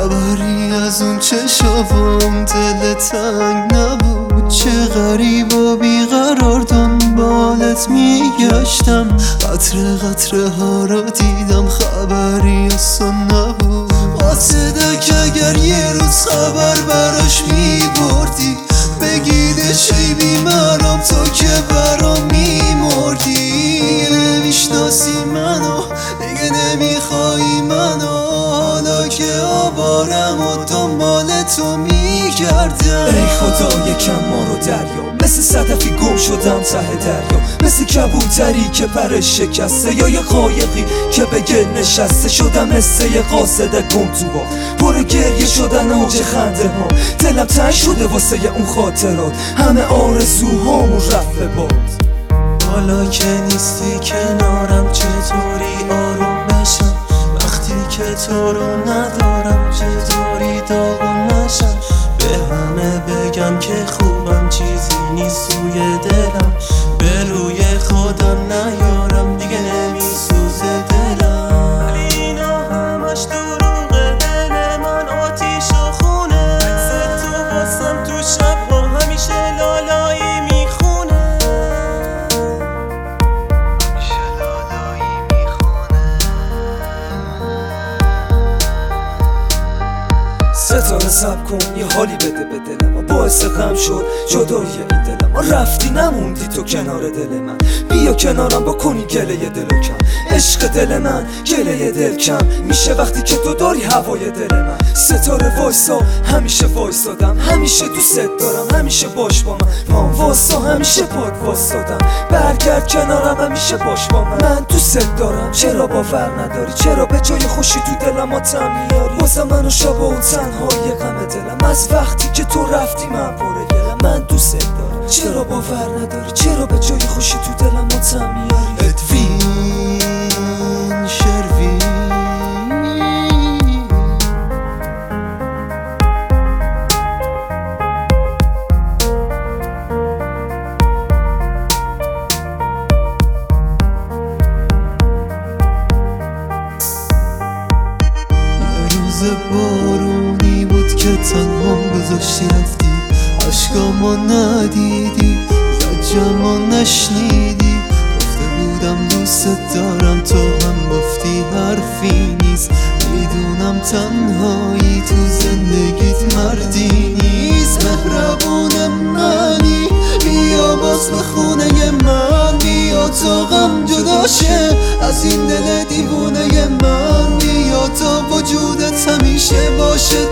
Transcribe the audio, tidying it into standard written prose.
خبری از اون چشام دل تنگ نبود. چه غریب و بیقرار دنبالت میگشتم، قطره قطره ها را دیدم خبری از تو نبود. قاصدک اگر یه روز خبر براش میبردی، بگیده چی بیمرام تو که برام میمردی. نمیشناسی منو دیگه نمیخوایی منو، حالا که آوارم و دنبال تو میگردم. ای خدا یکم ما رو دریا، مثل صدفی گم شدم ته دریا، مثل کبوتری که پرش شکسته یا یه قایقی که به گل نشسته. شدم مثل یه قاصد گم تو با پر گریه شدن اوج خنده ها. دلم تنگ شده واسه اون خاطرات، همه آرزوهامون رفت به باد. حالا که نیستی کنارم چطوری آروم بشم، وقتی که تو رو ندارم چطوری داغون نشم. به همه بگم که خوبم چیزی نیست توی دلم، به روی خودم نیارم دیگه نمیسوزه دلم. ولی اینا همش دروغه، دل من آتیش و خونه. عکس تو واسم تو شب ها همیشه لالایی میخونه. ستاره سب کن یه حالی بده به دلم، باعث غم شد جدایی این دلم. رفتی نموندی تو کنار دل من، بیا کنارم بکنی گله دل کم. عشق دل من گله دل کم میشه وقتی که تو داری هوای دل من. ستاره وایسا همیشه وایسادم، همیشه دوست دارم، همیشه باش با من واسا، همیشه پاد واسادم. برگرد کنارم همیشه باش با من دوست دارم. چرا باور نداری؟ چرا به جای خوشی تو دلم آتم میاری؟ واسه منو شب اون تنهای غم دلم، از وقتی که تو رفتی من پره گلم. من دوست دارم، چرا باور نداری؟ چرا به جای خوشی تو دلم آتم میاری؟ ادوین شروین بارونی بود که تنهام گذاشتی رفتی، عشقامو ندیدی، زجرمو نشنیدی. گفته بودم دوست دارم تو هم گفتی حرفی نیست. میدونم تنهایی تو زندگیت مردی نیست. مهربون منی بیا باز به خونه من، بیا تا غم جدا شه از این دل دیوونه من. بیا تا وجودت همیشه باشه